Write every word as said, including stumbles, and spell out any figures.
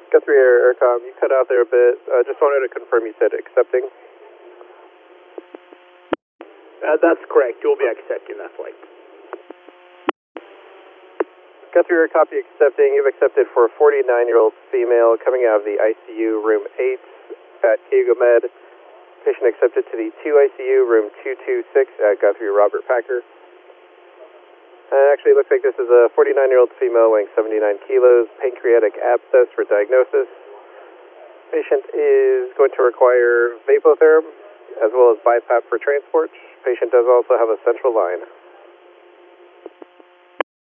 Guthrie Air, Aircom, you cut out there a bit. Uh, just wanted to confirm you said accepting. Uh, that's correct. You'll be accepting that flight. Guthrie Air, copy accepting. You've accepted for a forty-nine-year-old female coming out of the I C U room eight at Cayuga Med. Patient accepted to the two I C U room two two six at Guthrie Robert Packer. Uh, actually, it looks like this is a forty-nine-year-old female weighing seventy-nine kilos, pancreatic abscess for diagnosis. Patient is going to require Vapotherm as well as BiPAP for transport. Patient does also have a central line.